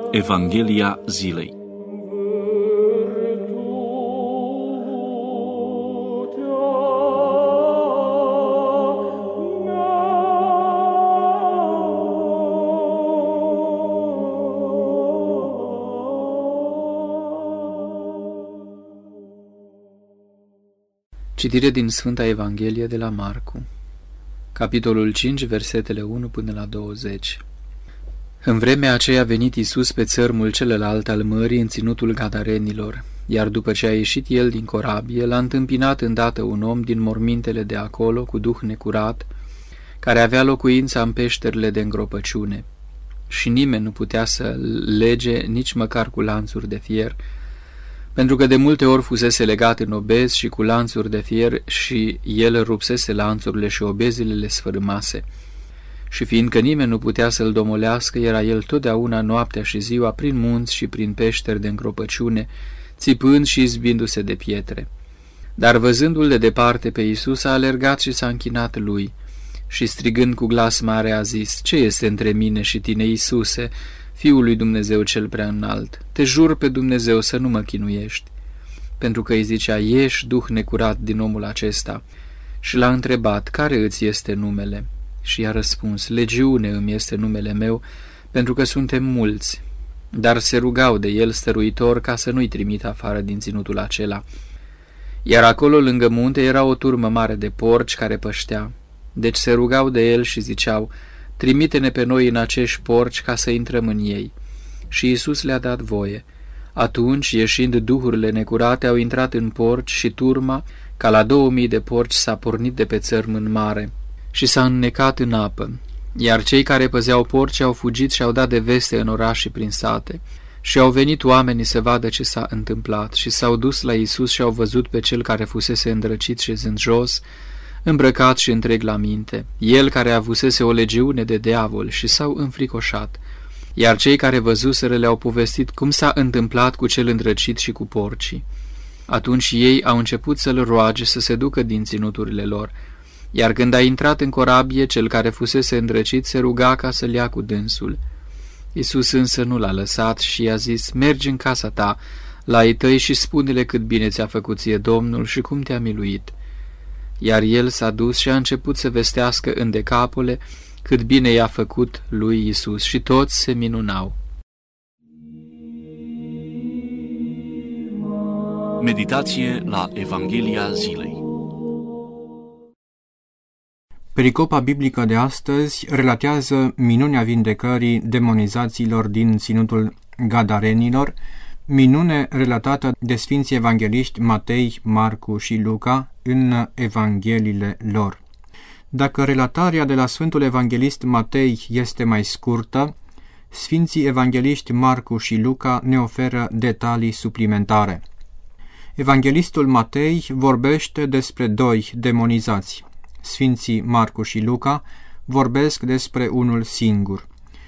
Evanghelia zilei. Citire din Sfânta Evanghelie de la Marcu, capitolul 5, versetele 1 până la 20. În vremea aceea a venit Iisus pe țărmul celălalt al mării, în ținutul Gadarenilor, iar după ce a ieșit el din corabie, l-a întâmpinat îndată un om din mormintele de acolo, cu duh necurat, care avea locuința în peșterile de îngropăciune, și nimeni nu putea să lege nici măcar cu lanțuri de fier, pentru că de multe ori fusese legat în obezi și cu lanțuri de fier și el rupsese lanțurile și obezile le sfărâmase. Și fiindcă nimeni nu putea să-l domolească, era el totdeauna noaptea și ziua prin munți și prin peșteri de încropăciune, țipând și izbindu-se de pietre. Dar văzându-l de departe pe Iisus, a alergat și s-a închinat lui și strigând cu glas mare a zis: „Ce este între mine și tine, Iisuse, Fiul lui Dumnezeu cel prea înalt? Te jur pe Dumnezeu să nu mă chinuiești.” Pentru că îi zicea: „Ieși, duh necurat, din omul acesta.” Și l-a întrebat: „Care îți este numele?” Și i-a răspuns: „Legiune îmi este numele meu, pentru că suntem mulți.” Dar se rugau de el stăruitor ca să nu-i trimită afară din ținutul acela. Iar acolo, lângă munte, era o turmă mare de porci care păștea. Deci se rugau de el și ziceau: „Trimite-ne pe noi în acești porci ca să intrăm în ei.” Și Iisus le-a dat voie. Atunci, ieșind duhurile necurate, au intrat în porci și turma, ca la 2000 de porci, s-a pornit de pe țărm în mare și s-a înnecat în apă. Iar cei care păzeau porci au fugit și au dat de veste în oraș și prin sate. Și au venit oamenii să vadă ce s-a întâmplat și s-au dus la Iisus și au văzut pe cel care fusese îndrăcit șezând jos, îmbrăcat și întreg la minte, el care avusese o legiune de diavol, și s-au înfricoșat. Iar cei care văzuseră le-au povestit cum s-a întâmplat cu cel îndrăcit și cu porcii. Atunci ei au început să-l roage să se ducă din ținuturile lor. Iar când a intrat în corabie, cel care fusese îndrăcit se ruga ca să-l ia cu dânsul. Iisus însă nu l-a lăsat și i-a zis: „Mergi în casa ta, la ai tăi, și spune-le cât bine ți-a făcut ție Domnul și cum te-a miluit.” Iar el s-a dus și a început să vestească în Decapole cât bine i-a făcut lui Iisus, și toți se minunau. Meditație la Evanghelia zilei. Pericopa biblică de astăzi relatează minunea vindecării demonizațiilor din ținutul Gadarenilor, minune relatată de sfinții evangeliști Matei, Marcu și Luca în evangheliile lor. Dacă relatarea de la Sfântul Evanghelist Matei este mai scurtă, sfinții evangeliști Marcu și Luca ne oferă detalii suplimentare. Evanghelistul Matei vorbește despre doi demonizați. Sfinții Marcu și Luca vorbesc despre unul singur.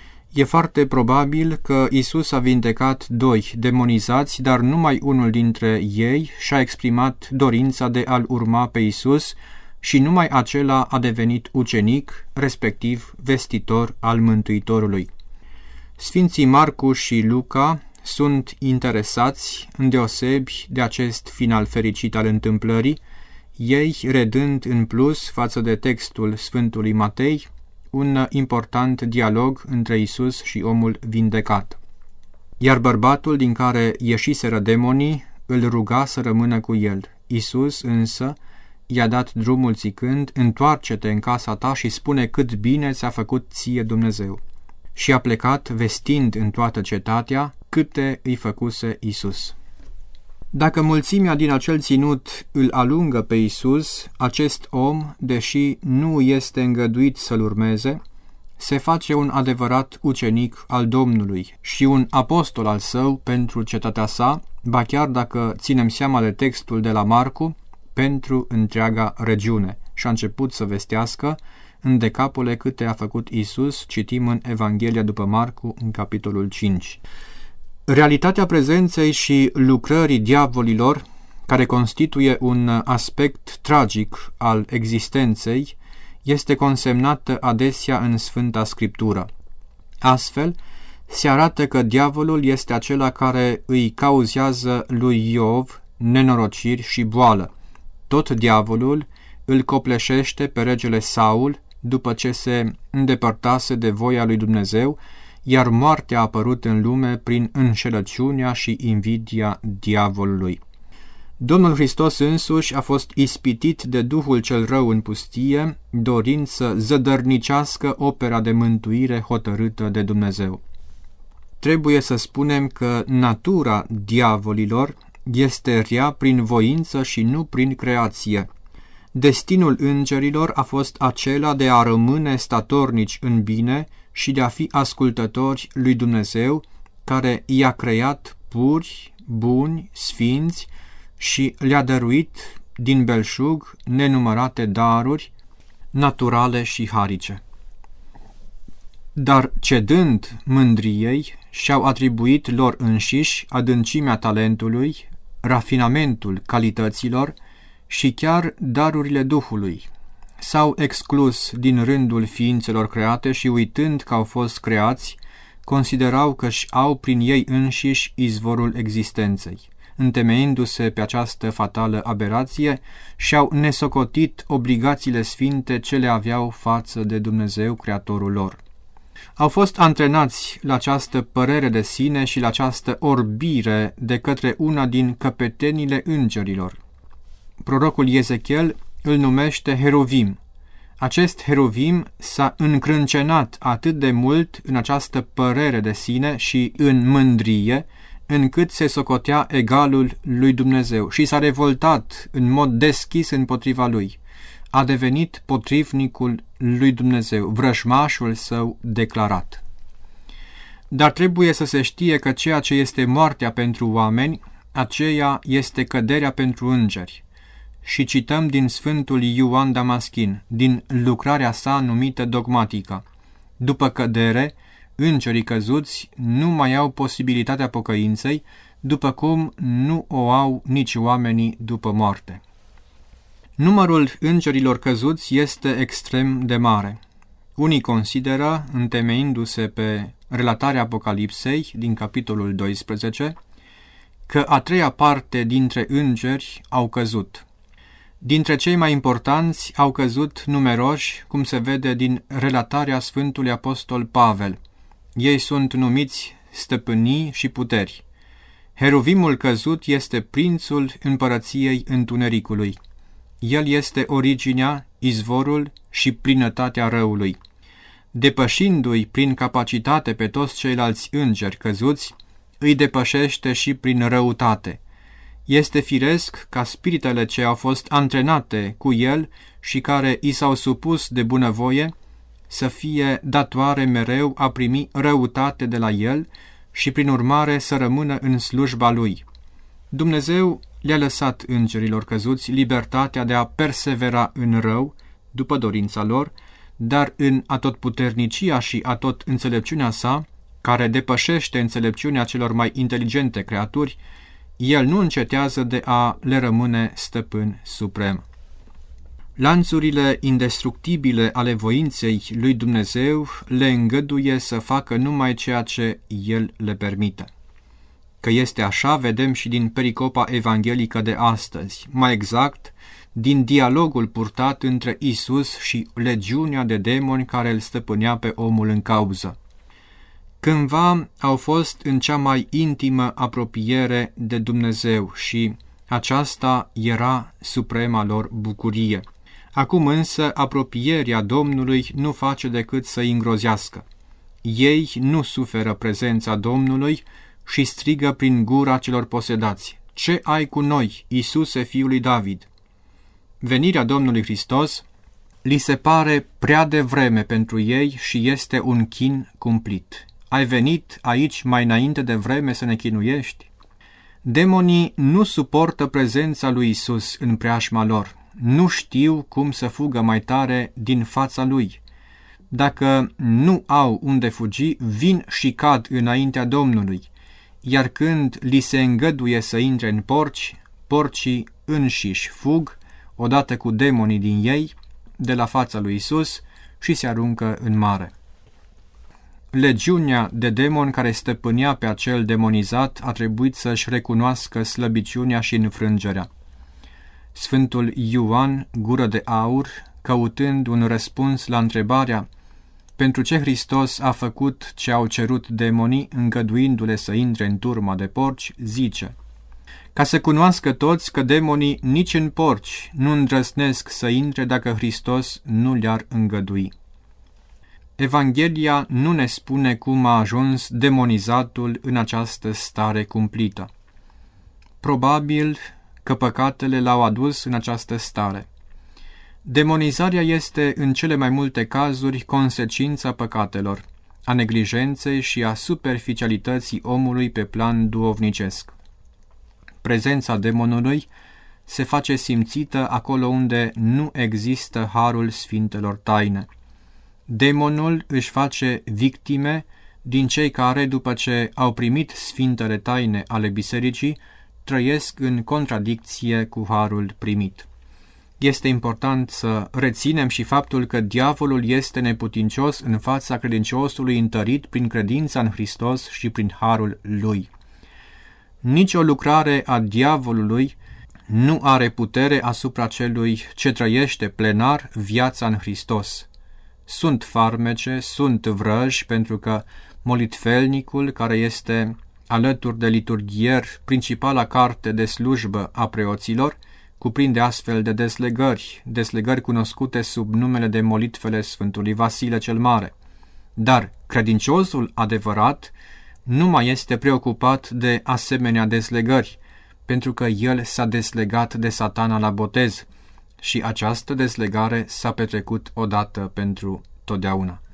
E foarte probabil că Iisus a vindecat doi demonizați, dar numai unul dintre ei și-a exprimat dorința de a-L urma pe Iisus și numai acela a devenit ucenic, respectiv vestitor al Mântuitorului. Sfinții Marcu și Luca sunt interesați îndeosebi de acest final fericit al întâmplării, ei redând în plus față de textul Sfântului Matei un important dialog între Iisus și omul vindecat. Iar bărbatul din care ieșiseră demonii îl ruga să rămână cu el. Iisus însă i-a dat drumul zicând: „Întoarce-te în casa ta și spune cât bine ți-a făcut ție Dumnezeu.” Și a plecat vestind în toată cetatea câte îi făcuse Iisus. Dacă mulțimea din acel ținut îl alungă pe Iisus, acest om, deși nu este îngăduit să-l urmeze, se face un adevărat ucenic al Domnului și un apostol al său pentru cetatea sa, ba chiar, dacă ținem seama de textul de la Marcu, pentru întreaga regiune. Și a început să vestească în Decapole câte a făcut Iisus, citim în Evanghelia după Marcu, în capitolul 5. Realitatea prezenței și lucrării diavolilor, care constituie un aspect tragic al existenței, este consemnată adesea în Sfânta Scriptură. Astfel, se arată că diavolul este acela care îi cauzează lui Iov nenorociri și boală. Tot diavolul îl copleșește pe regele Saul după ce se îndepărtase de voia lui Dumnezeu, iar moartea a apărut în lume prin înșelăciunea și invidia diavolului. Domnul Hristos însuși a fost ispitit de duhul cel rău în pustie, dorind să zădărnicească opera de mântuire hotărâtă de Dumnezeu. Trebuie să spunem că natura diavolilor este rea prin voință și nu prin creație. Destinul îngerilor a fost acela de a rămâne statornici în bine și de a fi ascultători lui Dumnezeu, care i-a creat puri, buni, sfinți și le-a dăruit din belșug nenumărate daruri naturale și harice. Dar cedând mândriei, și-au atribuit lor înșiși adâncimea talentului, rafinamentul calităților și chiar darurile Duhului. S-au exclus din rândul ființelor create și, uitând că au fost creați, considerau că-și au prin ei înșiși izvorul existenței. Întemeindu-se pe această fatală aberație, și-au nesocotit obligațiile sfinte ce le aveau față de Dumnezeu, Creatorul lor. Au fost antrenați la această părere de sine și la această orbire de către una din căpetenile îngerilor. Prorocul Ezechiel îl numește heruvim. Acest heruvim s-a încrâncenat atât de mult în această părere de sine și în mândrie, încât se socotea egalul lui Dumnezeu și s-a revoltat în mod deschis împotriva lui. A devenit potrivnicul lui Dumnezeu, vrăjmașul său declarat. Dar trebuie să se știe că ceea ce este moartea pentru oameni, aceea este căderea pentru îngeri. Și cităm din Sfântul Ioan Damaschin, din lucrarea sa numită Dogmatica. După cădere, îngerii căzuți nu mai au posibilitatea pocăinței, după cum nu o au nici oamenii după moarte. Numărul îngerilor căzuți este extrem de mare. Unii consideră, întemeindu-se pe relatarea Apocalipsei din capitolul 12, că a treia parte dintre îngeri au căzut. Dintre cei mai importanți au căzut numeroși, cum se vede din relatarea Sfântului Apostol Pavel. Ei sunt numiți stăpânii și puteri. Heruvimul căzut este prințul împărăției întunericului. El este originea, izvorul și plinătatea răului. Depășindu-i prin capacitate pe toți ceilalți îngeri căzuți, îi depășește și prin răutate. Este firesc ca spiritele ce au fost antrenate cu el și care i s-au supus de bunăvoie să fie datoare mereu a primi răutate de la el și prin urmare să rămână în slujba lui. Dumnezeu le-a lăsat îngerilor căzuți libertatea de a persevera în rău, după dorința lor, dar în atotputernicia și atot înțelepciunea sa, care depășește înțelepciunea celor mai inteligente creaturi, el nu încetează de a le rămâne stăpân suprem. Lanțurile indestructibile ale voinței lui Dumnezeu le îngăduie să facă numai ceea ce el le permite. Că este așa, vedem și din pericopa evanghelică de astăzi, mai exact, din dialogul purtat între Isus și legiunea de demoni care îl stăpânea pe omul în cauză. Cândva au fost în cea mai intimă apropiere de Dumnezeu și aceasta era suprema lor bucurie. Acum însă apropierea Domnului nu face decât să îi îngrozească. Ei nu suferă prezența Domnului și strigă prin gura celor posedați: „Ce ai cu noi, Iisuse, fiul lui David?” Venirea Domnului Hristos li se pare prea devreme pentru ei și este un chin cumplit. Ai venit aici mai înainte de vreme să ne chinuiești? Demonii nu suportă prezența lui Isus în preajma lor. Nu știu cum să fugă mai tare din fața lui. Dacă nu au unde fugi, vin și cad înaintea Domnului, iar când li se îngăduie să intre în porci, porcii înșiși fug, odată cu demonii din ei, de la fața lui Isus și se aruncă în mare. legiunea de demoni care stăpânea pe acel demonizat a trebuit să-și recunoască slăbiciunea și înfrângerea. Sfântul Ioan, gură de aur, căutând un răspuns la întrebarea pentru ce Hristos a făcut ce au cerut demonii, îngăduindu-le să intre în turma de porci, zice: ca să cunoască toți că demonii nici în porci nu îndrăznesc să intre dacă Hristos nu le-ar îngădui. Evanghelia nu ne spune cum a ajuns demonizatul în această stare cumplită. Probabil că păcatele l-au adus în această stare. Demonizarea este în cele mai multe cazuri consecința păcatelor, a neglijenței și a superficialității omului pe plan duhovnicesc. Prezența demonului se face simțită acolo unde nu există harul sfintelor taine. Demonul își face victime din cei care, după ce au primit sfintele taine ale bisericii, trăiesc în contradicție cu harul primit. Este important să reținem și faptul că diavolul este neputincios în fața credinciosului întărit prin credința în Hristos și prin harul lui. Nici o lucrare a diavolului nu are putere asupra celui ce trăiește plenar viața în Hristos. Sunt farmece, sunt vrăji, pentru că molitfelnicul, care este alături de liturghier principala carte de slujbă a preoților, cuprinde astfel de deslegări cunoscute sub numele de molitfele Sfântului Vasile cel Mare. Dar credinciosul adevărat nu mai este preocupat de asemenea deslegări, pentru că el s-a deslegat de Satana la botez și această deslegare s-a petrecut odată pentru totdeauna.